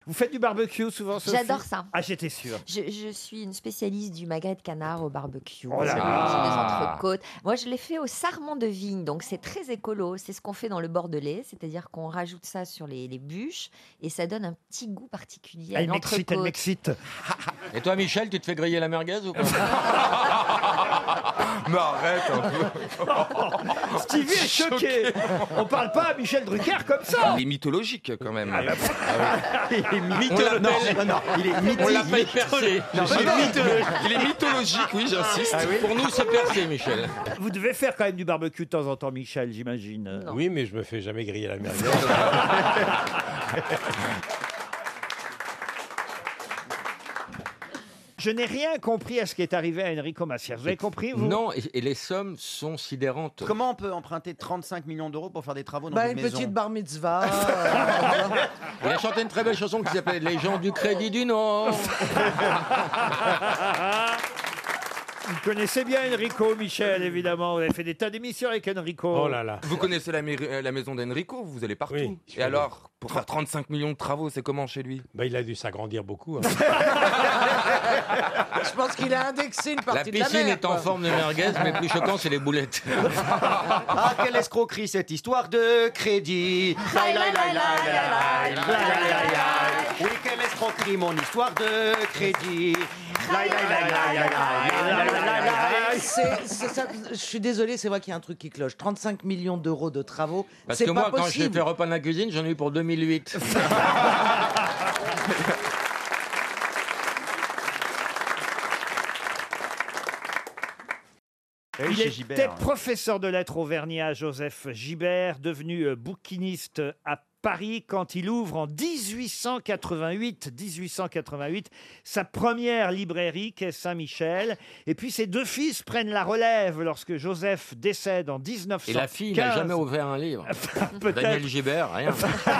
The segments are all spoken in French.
Vous faites du barbecue souvent, Sophie? J'adore ça. Ah, j'étais sûr. Je suis une spécialiste du magret de canard au barbecue. Oh là C'est là. des entrecôtes. Moi, je l'ai fait au sarment de vigne, donc c'est très écolo. C'est ce qu'on fait dans le Bordelais, c'est-à-dire qu'on rajoute ça sur les bûches et ça donne un petit goût particulier à Elle m'excite, elle l'entrecôte. m'excite. Et toi, Michel, tu te fais griller la merguez ou pas? Mais arrête un peu. Stevie est choqué. On parle pas à Michel Drucker comme ça. Il est mythologique quand même. Il est mythologique. Non, il est mythique. On l'appelle percé. Il est mythologique, oui, j'insiste. Pour nous, c'est percé, Michel. Vous devez faire quand même du barbecue de temps en temps, Michel, j'imagine. Oui, mais je me fais jamais griller la merguez. Je n'ai rien compris à ce qui est arrivé à Enrico Macias. Vous avez compris, vous? Non, et les sommes sont sidérantes. Comment on peut emprunter 35 millions d'euros pour faire des travaux dans Bah, une une maison? petite bar mitzvah. Il a chanté une très belle chanson qui s'appelait Les gens du Crédit du Nord. Vous connaissez bien Enrico, Michel, évidemment. Vous avez fait des tas d'émissions avec Enrico. Oh là là. Vous connaissez la maison d'Enrico, vous allez partout. Oui, je Et connais. alors, pour faire 35 millions de travaux, c'est comment chez lui? Bah, il a dû s'agrandir beaucoup. Hein. Je pense qu'il a indexé une La partie de la piscine mer. est en quoi. forme de merguez, mais plus choquant, c'est les boulettes. Ah, quelle escroquerie cette histoire de crédit. Laï, laï, laï, laï, laï, laï, laï, laï, laï. Oui, quelle escroquerie mon histoire de crédit. Laï, laï, laï, laï, laï, laï, laï, laï, laï. C'est ça, je suis désolé, c'est vrai qu'il y a un truc qui cloche. 35 millions d'euros de travaux, Parce c'est que pas moi, quand j'ai possible. fait repas de la cuisine, j'en ai eu pour 2008. Il chez était Gibert. professeur de lettres auvergnat, Joseph Gibert, devenu bouquiniste à Paris quand il ouvre en 1888 sa première librairie qu'est Saint-Michel. Et puis ses deux fils prennent la relève lorsque Joseph décède en 1915. Et la fille n'a jamais ouvert un livre. Daniel Gibert, rien.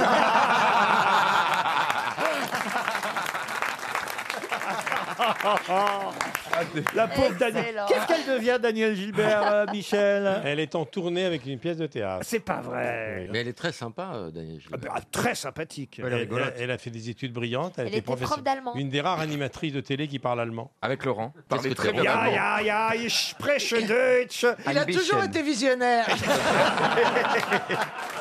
La pauvre Daniel. Excellent. Qu'est-ce qu'elle devient, Daniel Gilbert, Michel? Elle est en tournée avec une pièce de théâtre. C'est pas vrai. Mais elle est très sympa, Daniel Gilbert. Très sympathique. Elle a fait des études brillantes. Elle était prof d'allemand. Une des rares animatrices de télé qui parle allemand. Avec Laurent. Parlez que très t'es bien Ja, allemand. ja, ja, ich spreche Deutsch. Il a toujours été visionnaire.